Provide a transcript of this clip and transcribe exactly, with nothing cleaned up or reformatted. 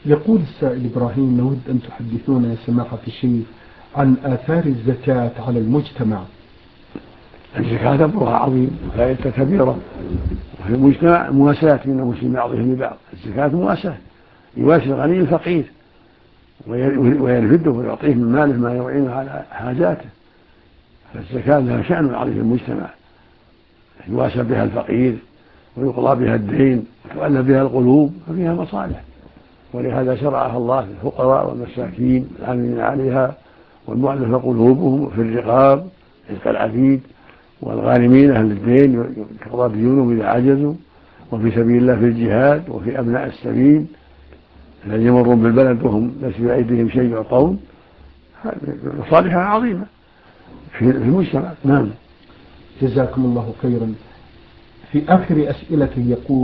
يقول السائل إبراهيم: نود أن تحدثونا يا سماحة الشيخ عن آثار الزكاة على المجتمع. الزكاة أمرها عظيم وفائدتها كبيرة، وفي المجتمع مواساة بين المسلمين بعضهم لبعض. الزكاة مواساة، يواسي الغني الفقير ويرفده ويعطيه من ماله ما يعينه على حاجاته. فالزكاة لها شأن عظيم في المجتمع، يواسى بها الفقير ويقضى بها الدين وتؤلف بها القلوب، ففيها مصالح. ولهذا شرعها الله في الفقراء والمساكين العاملين عليها والمؤلفة قلوبهم في الرقاب رزق العبيد، والغارمين أهل الدين يقضى ديونهم إذا عجزوا، وفي سبيل الله في الجهاد، وفي أبناء السبيل الذين يمرون بالبلد وهم ليس في أيديهم شيء يعطون. مصالحها عظيمة في المجتمع. نعم. جزاكم الله خيرا. في آخر أسئلته يقول: